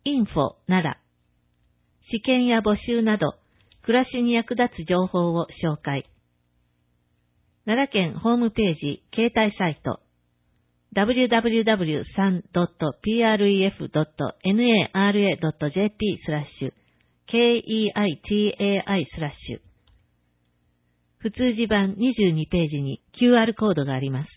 インフォ奈良。試験や募集など、暮らしに役立つ情報を紹介。奈良県ホームページ、携帯サイト、www.3.praf.nara.jp/KEITAI/普通字版22ページに QR コードがあります。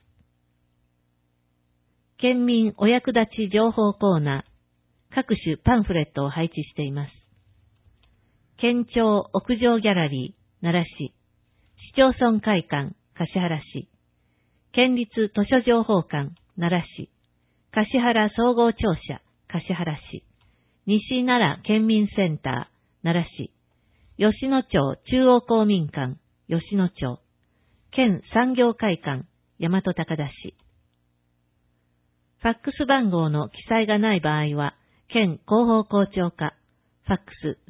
県民お役立ち情報コーナー、各種パンフレットを配置しています。県庁屋上ギャラリー、奈良市、市町村会館、橿原市、県立図書情報館、奈良市、橿原総合庁舎、橿原市、西奈良県民センター、奈良市、吉野町中央公民館、吉野町、県産業会館、大和高田市。ファックス番号の記載がない場合は、県広報校長課、ファックス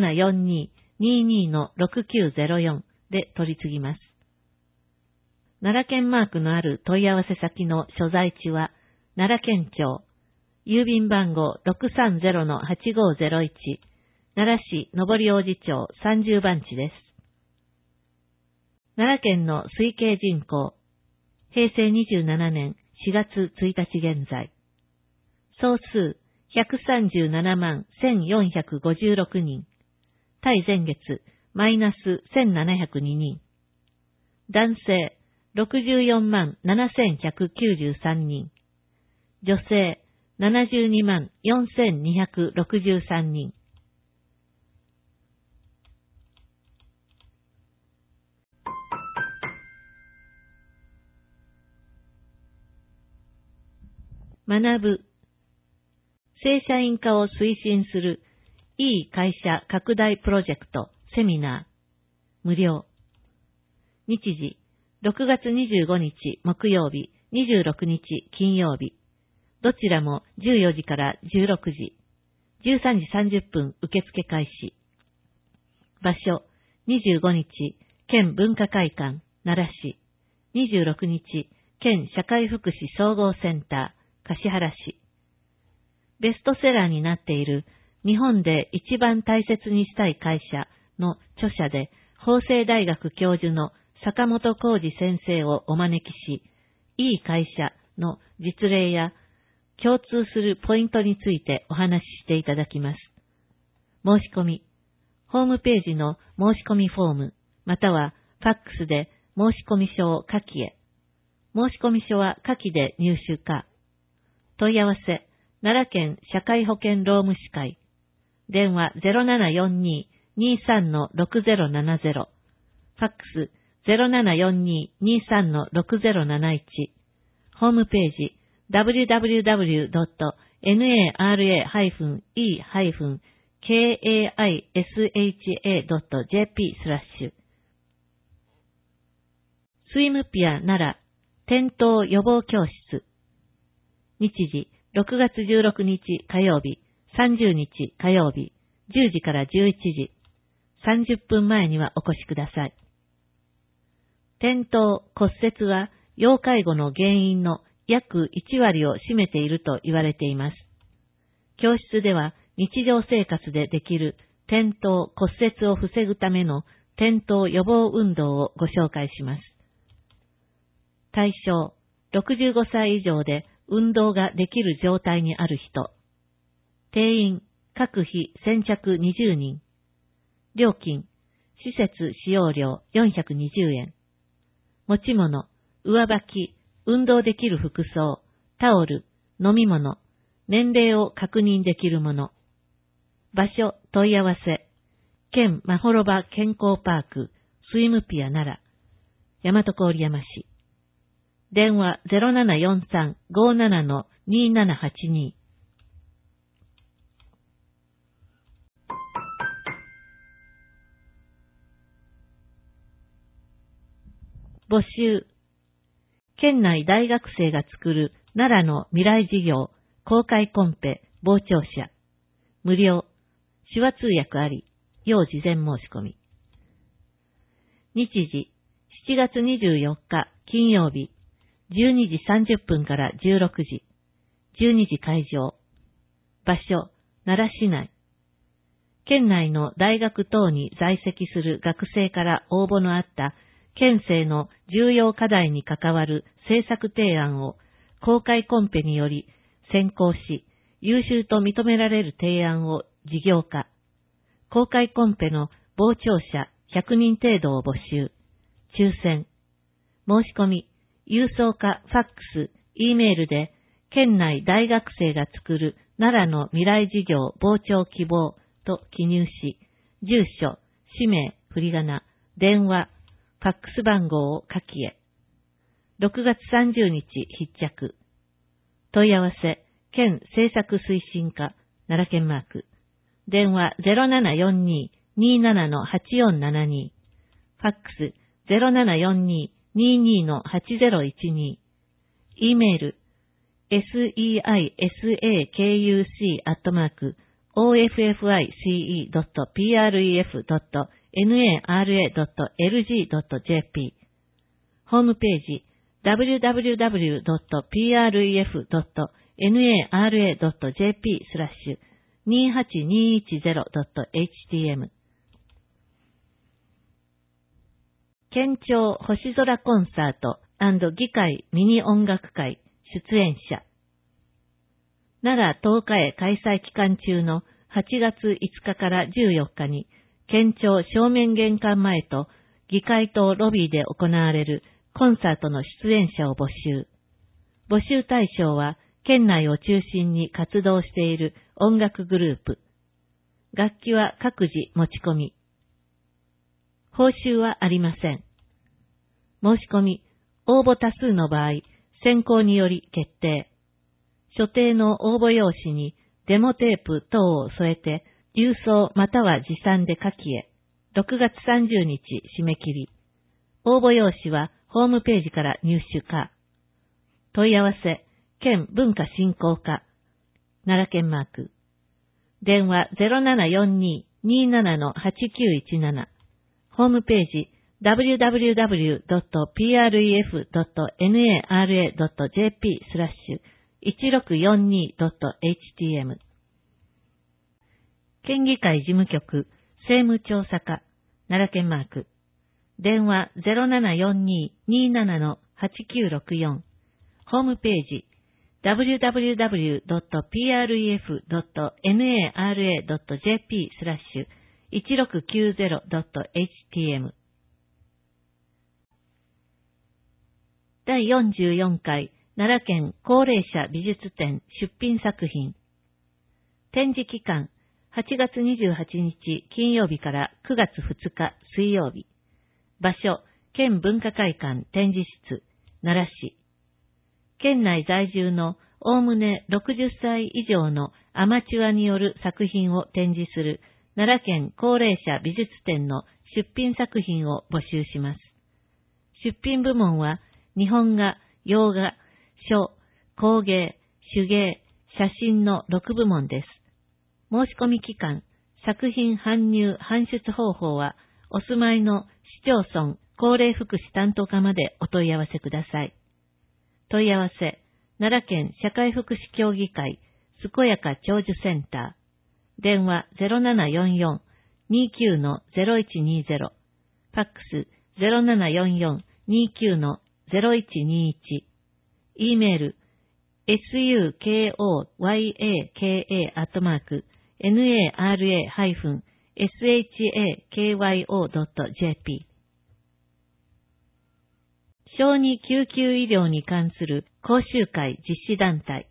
0742-22-6904 で取り次ぎます。奈良県マークのある問い合わせ先の所在地は、奈良県庁、郵便番号 630-8501、奈良市上り王子町30番地です。奈良県の推計人口、平成27年4月1日現在。総数137万1456人。対前月マイナス1702人。男性64万7193人。女性72万4263人。学ぶ。正社員化を推進するいい会社拡大プロジェクトセミナー無料。日時6月25日木曜日26日金曜日。どちらも14時から16時。13時30分受付開始。場所25日県文化会館奈良市。26日県社会福祉総合センター橿原市。ベストセラーになっている日本で一番大切にしたい会社の著者で法政大学教授の坂本浩二先生をお招きし、いい会社の実例や共通するポイントについてお話ししていただきます。申し込み、ホームページの申し込みフォーム、またはファックスで申し込み書を下記へ。申し込み書は下記で入手か。問い合わせ、奈良県社会保険労務士会。電話 0742-23-6070。ファックス 0742-23-6071。ホームページ www.nara-e-kaisha.jp/ スイムピア奈良転倒予防教室。日時6月16日火曜日、30日火曜日、10時から11時、30分前にはお越しください。転倒、骨折は要介護の原因の約1割を占めていると言われています。教室では日常生活でできる転倒、骨折を防ぐための転倒予防運動をご紹介します。対象、65歳以上で運動ができる状態にある人。定員、各日先着20人。料金、施設使用料420円。持ち物、上履き、運動できる服装、タオル、飲み物、年齢を確認できるもの。場所、問い合わせ。県まほろば健康パーク、スイムピア奈良。大和郡山市。電話 0743-57-2782。募集。県内大学生が作る奈良の未来事業、公開コンペ、傍聴者。無料。手話通訳あり。要事前申し込み。日時、7月24日金曜日。12時30分から16時。12時会場。場所、 奈良市内。県内の大学等に在籍する学生から応募のあった県政の重要課題に関わる政策提案を公開コンペにより選考し、優秀と認められる提案を事業化。公開コンペの傍聴者100人程度を募集。抽選。申し込み、郵送かファックス、Eメールで、県内大学生が作る奈良の未来事業傍聴希望と記入し、住所、氏名、振り仮名、電話、ファックス番号を書きへ。6月30日必着。問い合わせ、県政策推進課、奈良県マーク。電話 0742-27-8472。ファックス 0742-22-8012。Eメール、seisaoffice.office.nara.lg.jp。ホームページ、www.pref.nara.jp/28210.htm。県庁星空コンサート&議会ミニ音楽会出演者。奈良10日へ開催期間中の8月5日から14日に、県庁正面玄関前と議会棟ロビーで行われるコンサートの出演者を募集。募集対象は、県内を中心に活動している音楽グループ。楽器は各自持ち込み。報酬はありません。申し込み、応募多数の場合、選考により決定。所定の応募用紙にデモテープ等を添えて、郵送または持参で書きへ。6月30日締め切り。応募用紙はホームページから入手か。問い合わせ、県文化振興課、奈良県マーク。電話 0742-27-8917。ホームページ、www.pref.nara.jp/1642.htm。県議会事務局、政務調査課、奈良県マーク。電話 0742-27-8964。ホームページ、www.pref.nara.jp/1690.htm。第44回奈良県高齢者美術展出品作品。展示期間、8月28日金曜日から9月2日水曜日。場所、県文化会館展示室、奈良市。県内在住のおおむね60歳以上のアマチュアによる作品を展示する奈良県高齢者美術展の出品作品を募集します。出品部門は日本画、洋画、書、工芸、手芸、写真の6部門です。申し込み期間、作品搬入・搬出方法はお住まいの市町村高齢福祉担当課までお問い合わせください。問い合わせ、奈良県社会福祉協議会、健やか長寿センター。電話 0744-29-0120。ファックス 0744-29-0121。E メール、sukoya-nara-shakyo.jp。小児救急医療に関する講習会実施団体。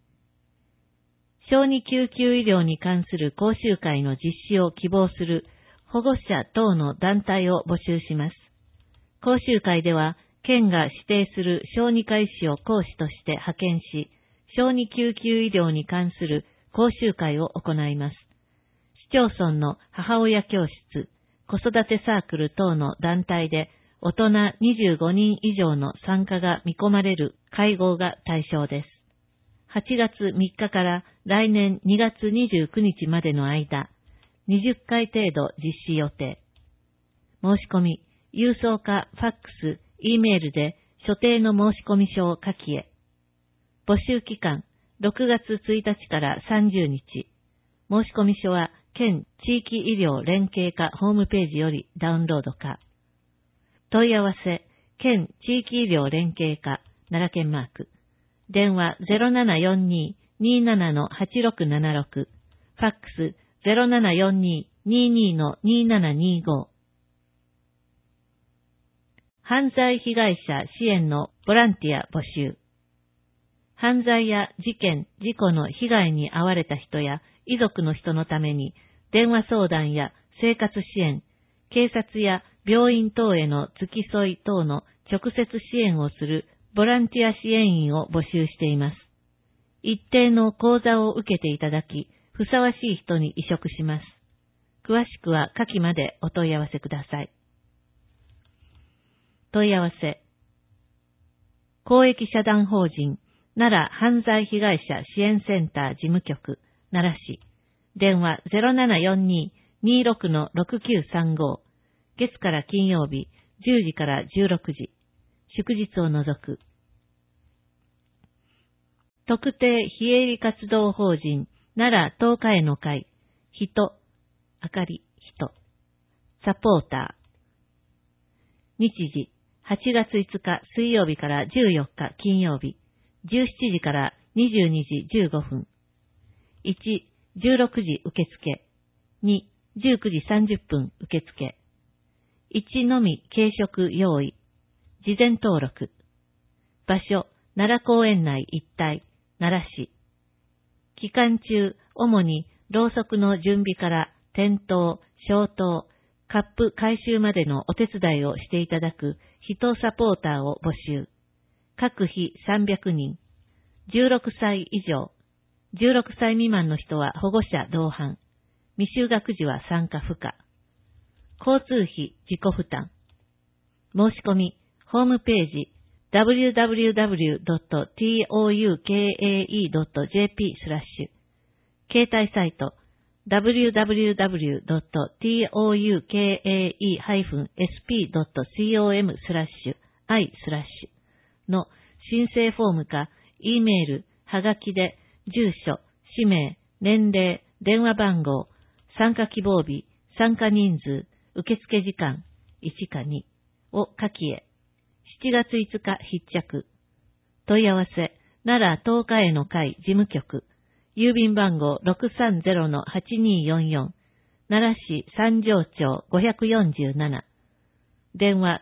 小児救急医療に関する講習会の実施を希望する保護者等の団体を募集します。講習会では、県が指定する小児科医師を講師として派遣し、小児救急医療に関する講習会を行います。市町村の母親教室、子育てサークル等の団体で、大人25人以上の参加が見込まれる会合が対象です。8月3日から来年2月29日までの間、20回程度実施予定。申し込み、郵送かファックス、E メールで所定の申込書を書きへ。募集期間、6月1日から30日。 申込書は県地域医療連携課ホームページよりダウンロード可。問い合わせ、県地域医療連携課奈良県マーク。電話 0742-27-8676。ファックス 0742-22-2725。犯罪被害者支援のボランティア募集。犯罪や事件、事故の被害に遭われた人や遺族の人のために電話相談や生活支援、警察や病院等への付き添い等の直接支援をするボランティア支援員を募集しています。一定の講座を受けていただき、ふさわしい人に委嘱します。詳しくは下記までお問い合わせください。問い合わせ。公益社団法人奈良犯罪被害者支援センター事務局奈良市。電話 0742-26-6935。月から金曜日10時から16時。祝日を除く。特定非営利活動法人奈良東海の会人、あかり、人、サポーター。日時8月5日水曜日から14日金曜日17時から22時15分。1、16時受付。2、19時30分受付。1のみ軽食用意。事前登録。場所、奈良公園内一帯、奈良市。期間中、主にろうそくの準備から点灯、消灯、カップ回収までのお手伝いをしていただく人サポーターを募集。各日300人。16歳以上。16歳未満の人は保護者同伴。未就学児は参加不可。交通費自己負担。申し込み、ホームページ www.toukae.jp/ 携帯サイト www.toukae-sp.com/i/ の申請フォームか、E メール、はがきで、住所、氏名、年齢、電話番号、参加希望日、参加人数、受付時間、1か2を下記へ。7月5日必着。問い合わせ、奈良東海の会事務局。郵便番号 630-8244。奈良市三条町547。電話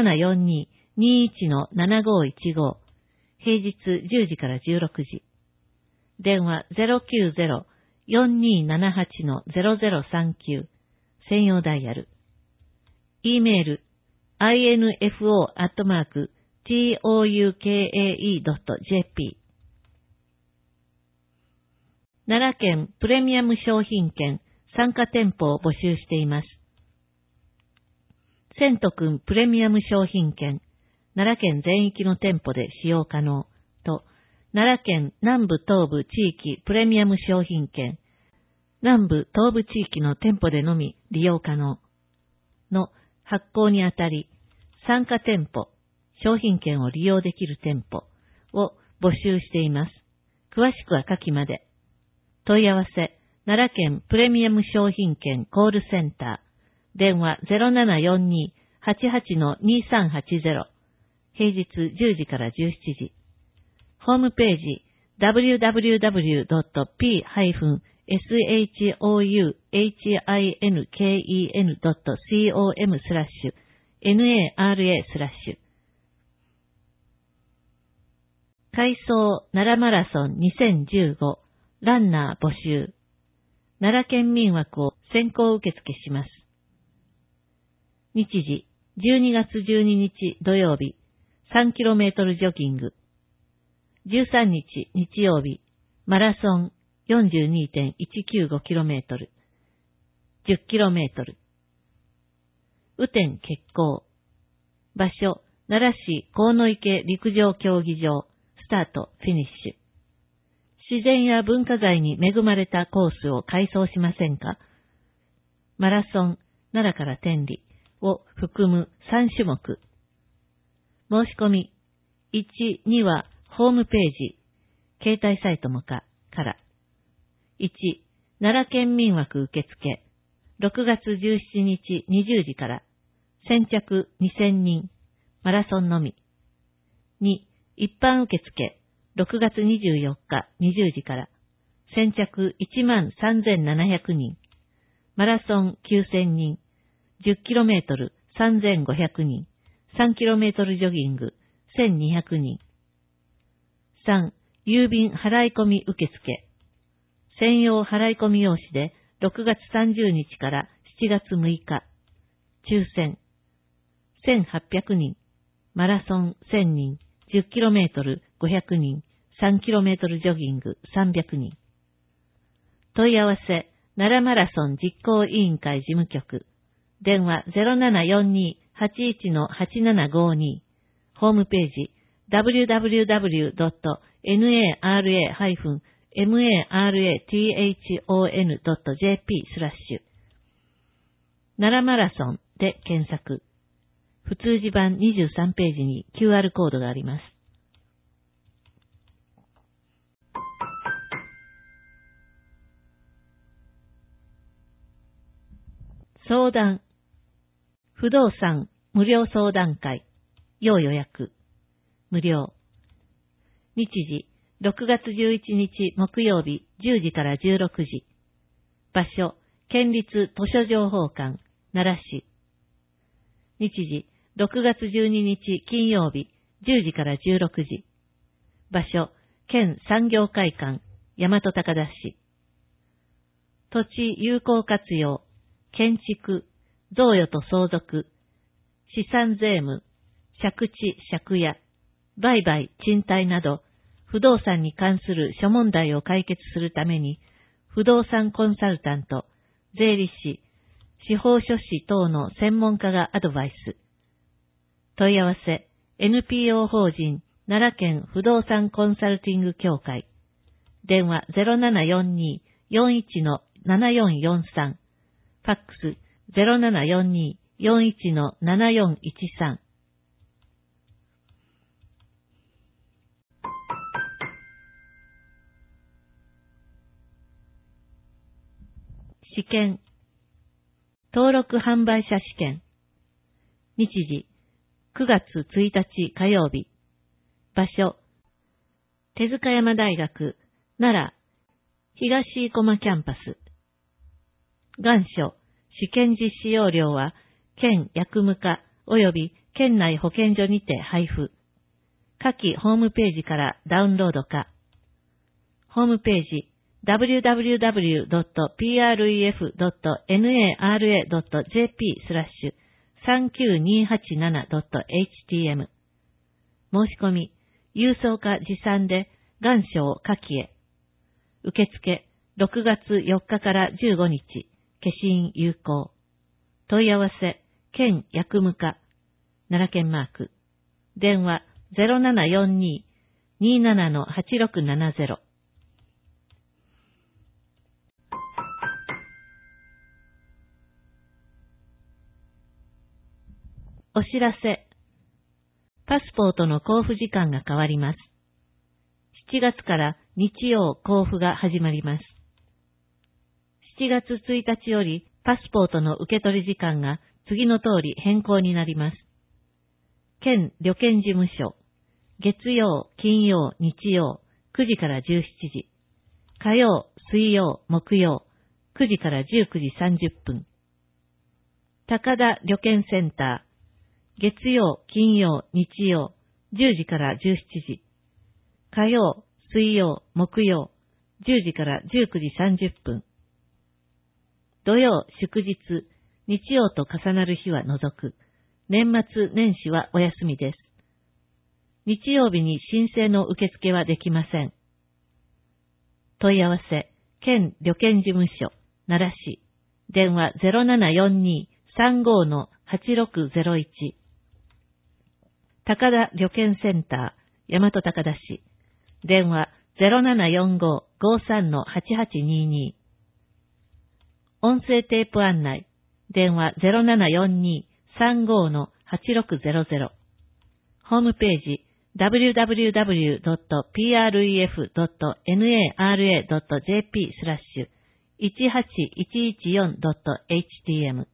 0742-21-7515。平日10時から16時。電話 090-4278-0039。専用ダイヤル。E メール、info@toukae.jp。奈良県プレミアム商品券参加店舗を募集しています。千とくんプレミアム商品券、奈良県全域の店舗で使用可能と、奈良県南部東部地域プレミアム商品券、南部東部地域の店舗でのみ利用可能の発行にあたり、参加店舗、商品券を利用できる店舗を募集しています。詳しくは下記まで。問い合わせ、奈良県プレミアム商品券コールセンター、電話 0742-88-2380、平日10時から17時。ホームページ、www.p-hishinken.com/nara/改装奈良マラソン2015ランナー募集。奈良県民枠を先行受付します。日時、12月12日土曜日、3km ジョギング。13日日曜日、マラソン 42.195km。10km。雨天決行。場所、奈良市河池陸上競技場。スタート、フィニッシュ。自然や文化財に恵まれたコースを改装しませんか？マラソン、奈良から天理を含む3種目。申し込み、1、2はホームページ、携帯サイトもから。1、 奈良県民枠受付、6月17日20時から、先着2000人、マラソンのみ。2、一般受付、6月24日20時から、先着13,700人、マラソン9000人、10km 3500人、3km ジョギング1200人。3、郵便払い込み受付。専用払い込み用紙で6月30日から7月6日。抽選。1800人。マラソン1000人。10km 500人。3km ジョギング300人。問い合わせ、奈良マラソン実行委員会事務局。電話 0742-81-8752。ホームページ www.nara-marathon.jp/ 奈良マラソンで検索。普通字版23ページに QR コードがあります。相談。不動産無料相談会。要予約。無料。日時、6月11日木曜日10時から16時。場所、県立図書情報館、奈良市。日時、6月12日金曜日10時から16時。場所、県産業会館、大和高田市。土地有効活用、建築、贈与と相続、資産税務、借地借家、売買賃貸など、不動産に関する諸問題を解決するために、不動産コンサルタント、税理士、司法書士等の専門家がアドバイス。問い合わせ、NPO 法人奈良県不動産コンサルティング協会。電話 0742-41-7443。ファックス 0742-41-7413。試験。登録販売者試験。日時、9月1日火曜日。場所、手塚山大学、奈良、東生駒キャンパス。願書、試験実施要領は、県薬務課及び県内保健所にて配布。下記ホームページからダウンロードか。ホームページ、www.pref.nara.jp/39287.htm 申し込み、郵送か持参で願書を下記へ。受付、6月4日から15日、消印有効。問い合わせ、県薬務課、奈良県マーク。電話0742-27-8670。お知らせ。パスポートの交付時間が変わります。7月から日曜交付が始まります。7月1日よりパスポートの受け取り時間が次の通り変更になります。県旅券事務所、月曜、金曜、日曜、9時から17時。火曜、水曜、木曜、9時から19時30分。高田旅券センター、月曜、金曜、日曜、10時から17時。火曜、水曜、木曜、10時から19時30分。土曜、祝日、日曜と重なる日は除く。年末年始はお休みです。日曜日に申請の受付はできません。問い合わせ、県旅券事務所、奈良市。電話 0742-35-8601。高田旅券センター、大和高田市。電話 0745-53-8822。音声テープ案内。電話 0742-35-8600。ホームページ www.pref.nara.jp/1 18114.htm。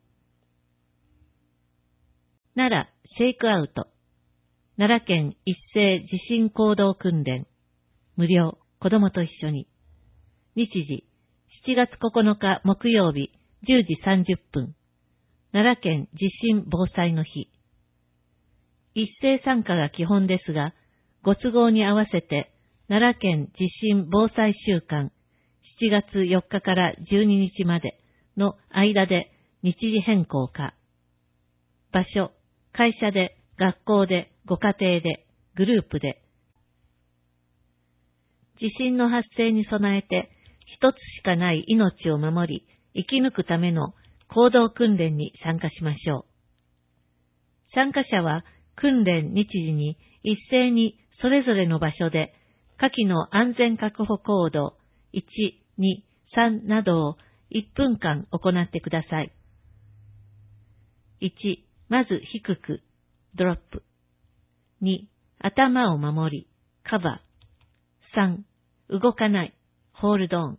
奈良シェイクアウト。奈良県一斉地震行動訓練。無料、子供と一緒に。日時、7月9日木曜日10時30分。奈良県地震防災の日。一斉参加が基本ですが、ご都合に合わせて奈良県地震防災週間7月4日から12日までの間で日時変更か。場所、会社で、学校で、ご家庭で、グループで。地震の発生に備えて、一つしかない命を守り、生き抜くための行動訓練に参加しましょう。参加者は訓練日時に一斉にそれぞれの場所で下記の安全確保行動1、2、3などを1分間行ってください。1、まず低く、ドロップ。2、頭を守り、カバー。3、動かない、ホールドオン。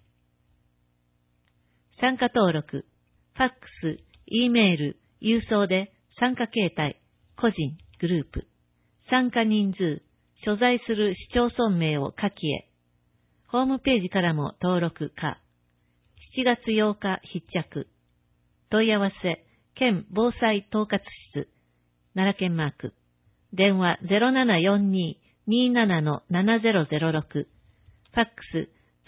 参加登録、ファックス、Eメール、郵送で参加形態、個人、グループ、参加人数、所在する市町村名を下記へ。ホームページからも登録可。7月8日必着。問い合わせ、県防災統括室、奈良県マーク。電話 0742-27-7006。ファックス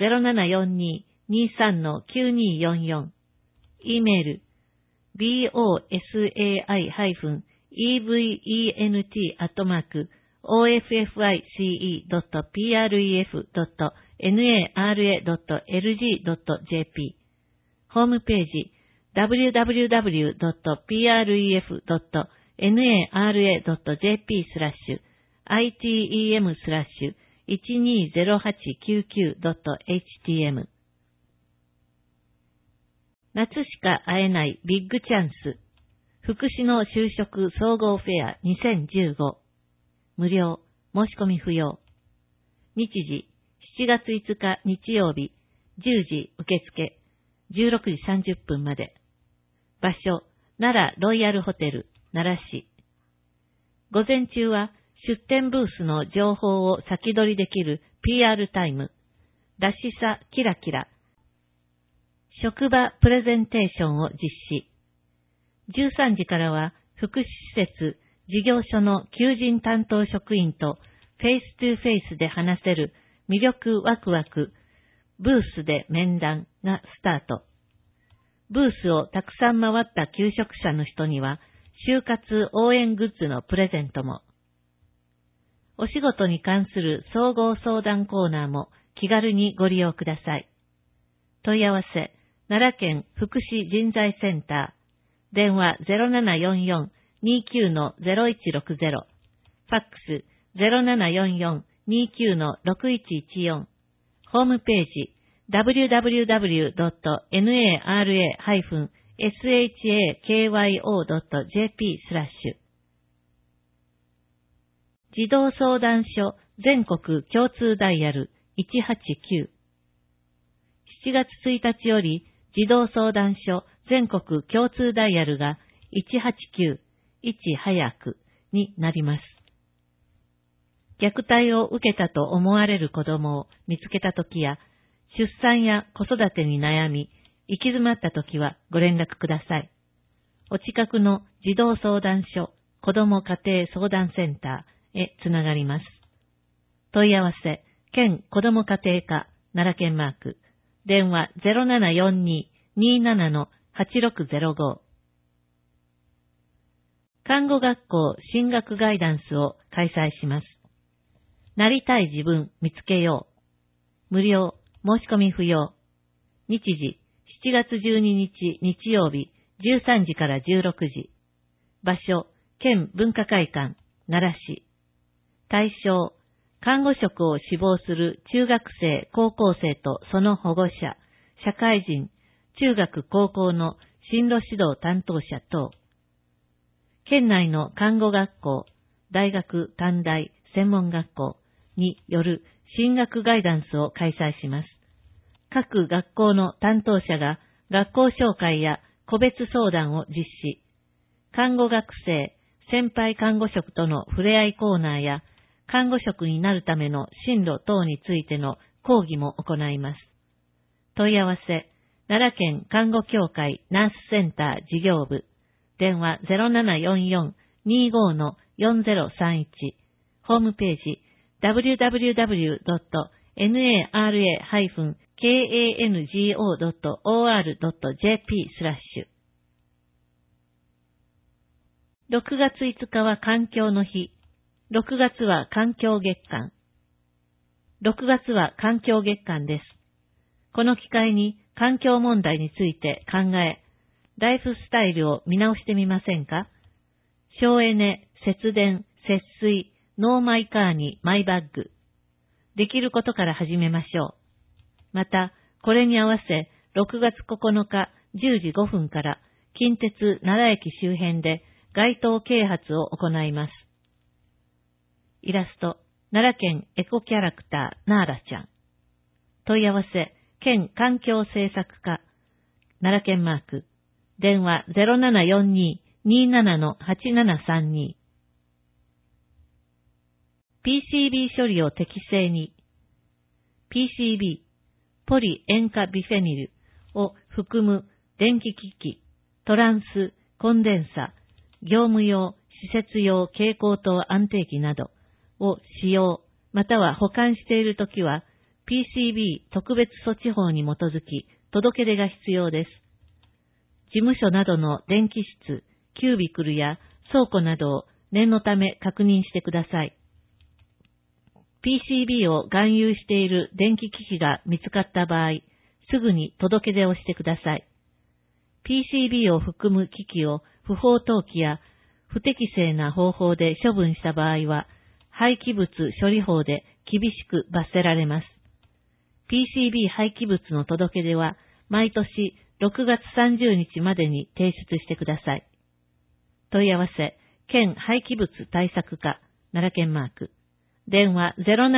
0742-23-9244。Eメール、bosaice-event.office.nara.lg.jp。ホームページ、www.pref.nara.jp/item/120899.htm。 夏しか会えないビッグチャンス。福祉の就職総合フェア2015。無料、申し込み不要。日時、7月5日日曜日、10時受付、16時30分まで。場所、奈良ロイヤルホテル、奈良市。午前中は出店ブースの情報を先取りできる PR タイム、らしさキラキラ、職場プレゼンテーションを実施。13時からは福祉施設、事業所の求人担当職員とフェイストゥフェイスで話せる魅力ワクワク、ブースで面談がスタート。ブースをたくさん回った求職者の人には、就活応援グッズのプレゼントも。お仕事に関する総合相談コーナーも気軽にご利用ください。問い合わせ、奈良県福祉人材センター。電話 0744-29-0160。ファックス 0744-29-6114。ホームページ、www.nara-shakyo.jp/児童相談所全国共通ダイヤル189。7月1日より児童相談所全国共通ダイヤルが189、いち早くになります。虐待を受けたと思われる子供を見つけたときや、出産や子育てに悩み、行き詰まったときはご連絡ください。お近くの児童相談所、子ども家庭相談センターへつながります。問い合わせ、県子ども家庭課、奈良県マーク、電話 0742-27-8605。看護学校進学ガイダンスを開催します。なりたい自分見つけよう。無料、申し込み不要。日時、7月12日日曜日、13時から16時。場所、県文化会館、奈良市。対象、看護職を志望する中学生、高校生とその保護者、社会人、中学高校の進路指導担当者等。県内の看護学校、大学、短大、専門学校による進学ガイダンスを開催します。 各学校の担当者が学校紹介や個別相談を実施。看護学生、先輩看護職との触れ合いコーナーや、看護職になるための進路等についての講義も行います。問い合わせ、奈良県看護協会ナースセンター事業部、電話 0744-25-4031、ホームページ www.kango.or.jp/6月5日は環境の日。6月は環境月間。6月は環境月間です。この機会に環境問題について考え、ライフスタイルを見直してみませんか？省エネ、節電、節水、ノーマイカーにマイバッグ。できることから始めましょう。また、これに合わせ、6月9日10時5分から近鉄奈良駅周辺で街頭啓発を行います。イラスト、奈良県エコキャラクター、ナーラちゃん。問い合わせ、県環境政策課、奈良県マーク、電話 0742-27-8732。PCB 処理を適正に。PCB、ポリ塩化ビフェニルを含む電気機器、トランス、コンデンサ、業務用、施設用蛍光灯安定器などを使用、または保管しているときは、PCB 特別措置法に基づき届け出が必要です。事務所などの電気室、キュービクルや倉庫などを念のため確認してください。PCB を含有している電気機器が見つかった場合、すぐに届け出をしてください。PCB を含む機器を不法投棄や不適正な方法で処分した場合は、廃棄物処理法で厳しく罰せられます。PCB 廃棄物の届け出は、毎年6月30日までに提出してください。問い合わせ、県廃棄物対策課、奈良県マーク。電話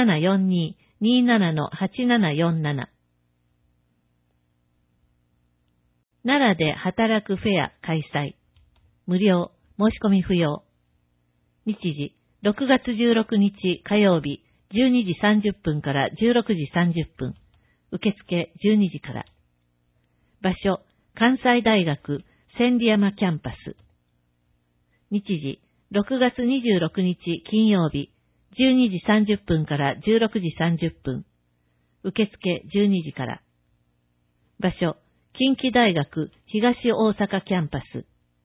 0742-27-8747。奈良で働くフェア開催。無料、申し込み不要。日時、6月16日火曜日、12時30分から16時30分。受付12時から。場所、関西大学千里山キャンパス。日時、6月26日金曜日、12時30分から16時30分。受付12時から。場所、近畿大学東大阪キャンパス。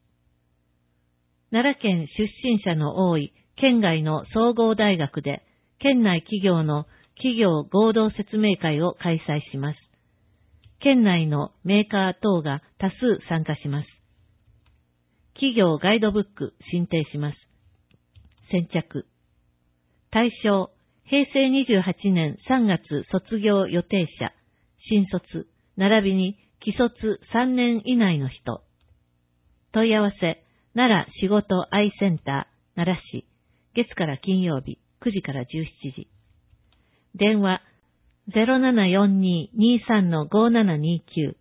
奈良県出身者の多い県外の総合大学で、県内企業の企業合同説明会を開催します。県内のメーカー等が多数参加します。企業ガイドブック進呈します。先着。対象、平成28年3月卒業予定者、新卒、並びに既卒3年以内の人。問い合わせ、奈良仕事愛センター、奈良市、月から金曜日、9時から17時。電話、0742-23-5729。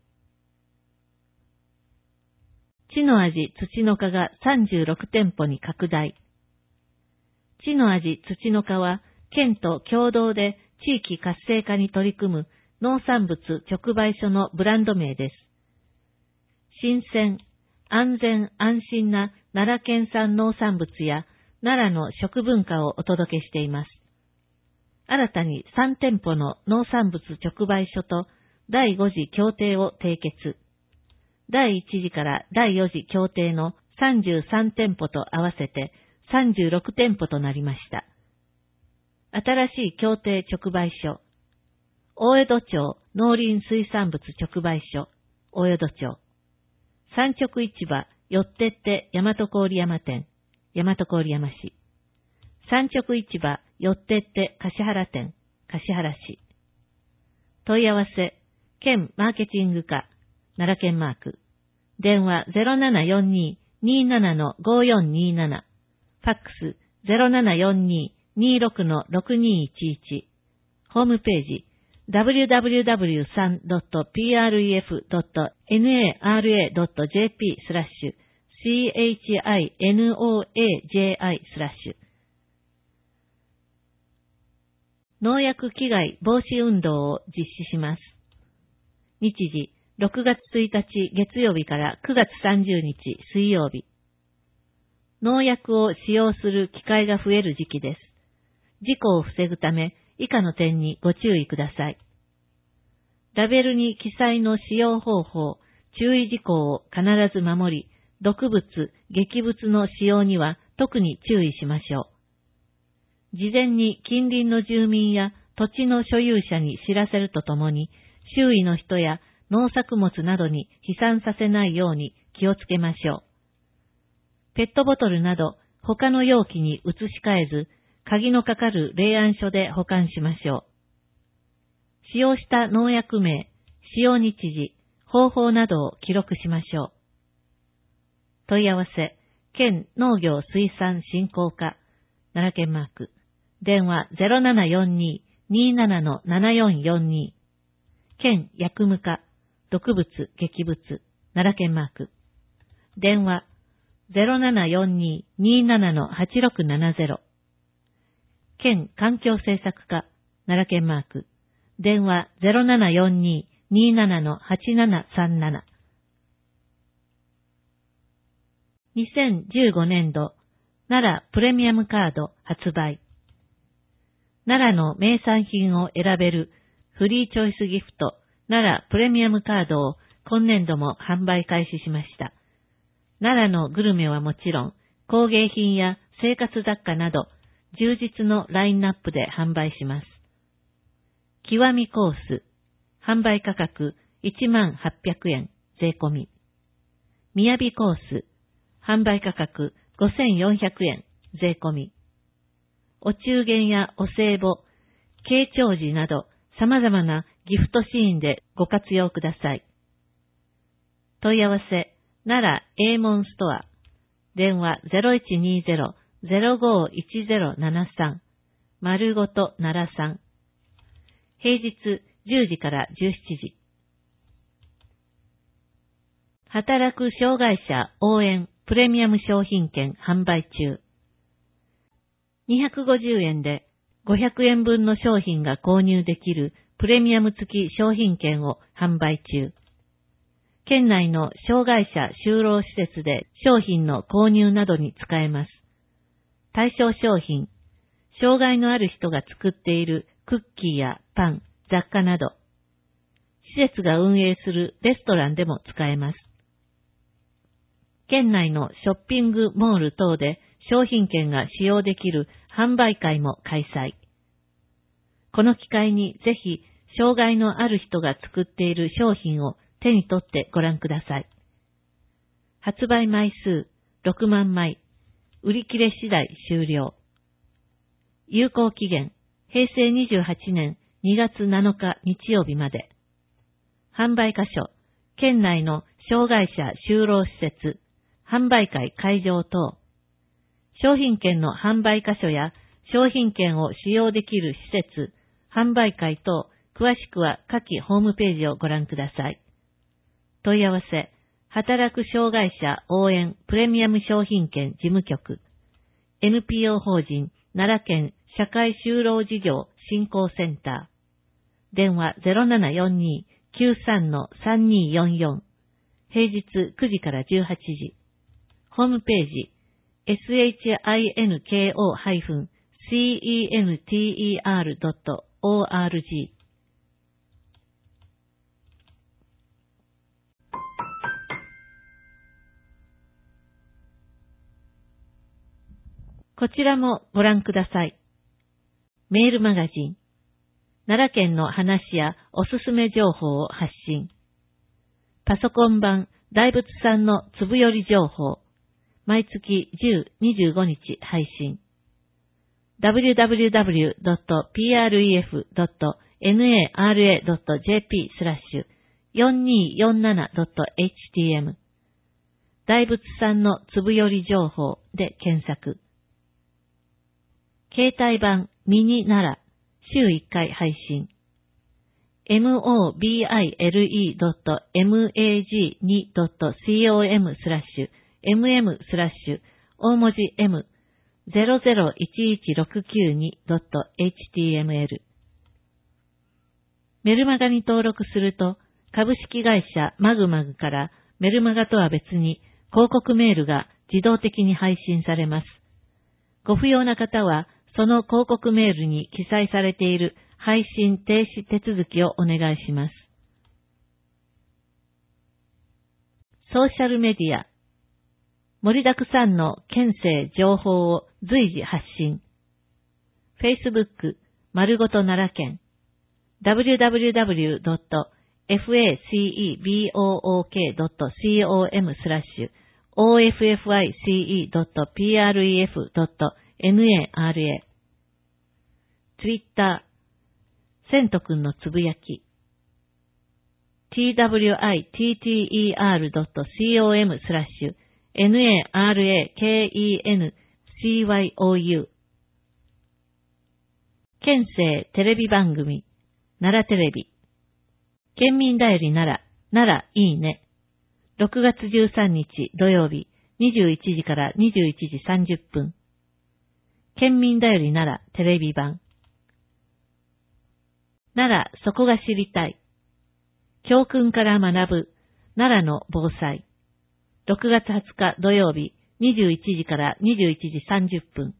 地の味土の科が36店舗に拡大。地の味土の科は、県と共同で地域活性化に取り組む農産物直売所のブランド名です。新鮮、安全安心な奈良県産農産物や奈良の食文化をお届けしています。新たに3店舗の農産物直売所と第5次協定を締結。第1次から第4次協定の33店舗と合わせて36店舗となりました。新しい協定直売所。大江戸町農林水産物直売所、大江戸町。産直市場、よってって大和郡山店、大和郡山市。産直市場、よってって橿原店、橿原市。問い合わせ、県マーケティング課、奈良県マーク。電話 0742-27-5427。ファックス 0742-26-6211。ホームページ www.pref.naraji.jp/chinoaji/農薬危害防止運動を実施します。日時、6月1日月曜日から9月30日水曜日。農薬を使用する機会が増える時期です。事故を防ぐため、以下の点にご注意ください。ラベルに記載の使用方法、注意事項を必ず守り、毒物、劇物の使用には特に注意しましょう。事前に近隣の住民や土地の所有者に知らせるとともに、周囲の人や農作物などに飛散させないように気をつけましょう。ペットボトルなど他の容器に移し替えず、鍵のかかる冷暗所で保管しましょう。使用した農薬名、使用日時、方法などを記録しましょう。問い合わせ、県農業水産振興課、奈良県マーク、電話 0742-27-7442、県薬務課、毒物、劇物、奈良県マーク、電話 0742-27-8670、県環境政策課、奈良県マーク、電話 0742-27-8737。2015年度、奈良プレミアムカード発売。奈良の名産品を選べるフリーチョイスギフト奈良プレミアムカードを今年度も販売開始しました。奈良のグルメはもちろん、工芸品や生活雑貨など、充実のラインナップで販売します。極みコース、販売価格18,800円、税込み。みやびコース、販売価格5,400円、税込み。お中元やお歳暮、慶長寺など様々なギフトシーンでご活用ください。問い合わせ、奈良英門ストア、電話 0120-051073、丸ごと奈良さん。平日10時から17時。働く障害者応援プレミアム商品券販売中。250円で500円分の商品が購入できるプレミアム付き商品券を販売中。県内の障害者就労施設で商品の購入などに使えます。対象商品、障害のある人が作っているクッキーやパン、雑貨など、施設が運営するレストランでも使えます。県内のショッピングモール等で商品券が使用できる販売会も開催。この機会にぜひ障害のある人が作っている商品を手に取ってご覧ください。発売枚数6万枚、売り切れ次第終了。有効期限、平成28年2月7日日曜日まで。販売箇所、県内の障害者就労施設、販売会会場等。商品券の販売箇所や商品券を使用できる施設、販売会等、詳しくは下記ホームページをご覧ください。問い合わせ、働く障害者応援プレミアム商品券事務局、NPO 法人奈良県社会就労事業振興センター、電話 0742-93-3244、平日9時から18時、ホームページ、shinko-center.org。こちらもご覧ください。メールマガジン。奈良県の話やおすすめ情報を発信。パソコン版大仏さんのつぶより情報。毎月10、25日配信。www.pref.nara.jp/4247.htm 大仏さんのつぶより情報で検索。携帯版ミニ奈良、週1回配信。 mobile.mag2.com/mm/大文字 m001169.html メルマガに登録すると、株式会社マグマグからメルマガとは別に広告メールが自動的に配信されます。ご不要な方は、その広告メールに記載されている配信停止手続きをお願いします。ソーシャルメディア。盛りだくさんの県政情報を随時発信。Facebook 丸ごと奈良県。www.facebook.office.pref.nara Twitter セントくんのつぶやき。twitter.com/narakencyon県政テレビ番組奈良テレビ県民だより奈良いいね6月13日土曜日21時から21時30分県民だより奈良テレビ版奈良そこが知りたい教訓から学ぶ奈良の防災6月20日土曜日21時から21時30分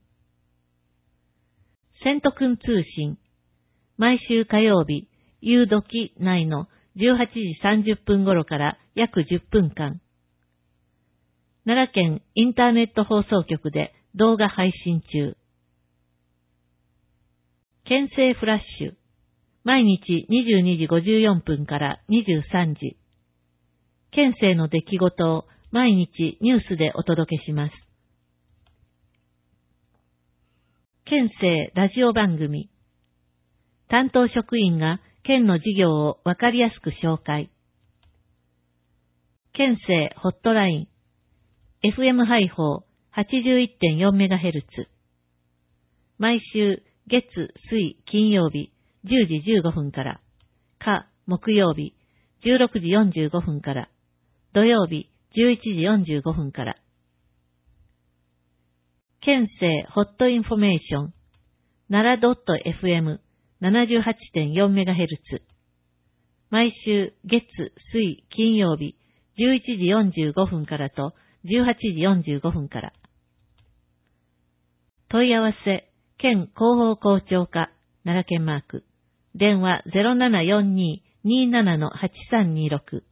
セントくん通信毎週火曜日夕時内の18時30分頃から約10分間奈良県インターネット放送局で動画配信中県政フラッシュ毎日22時54分から23時県政の出来事を毎日ニュースでお届けします。県政ラジオ番組担当職員が県の事業をわかりやすく紹介県政ホットライン FM 配報 81.4MHz 毎週月水金曜日10時15分から火木曜日16時45分から土曜日11時45分から県政ホットインフォメーション奈良 .fm 78.4MHz 毎週月水金曜日11時45分からと18時45分から問い合わせ県広報校長課奈良県マーク電話 0742-27-8326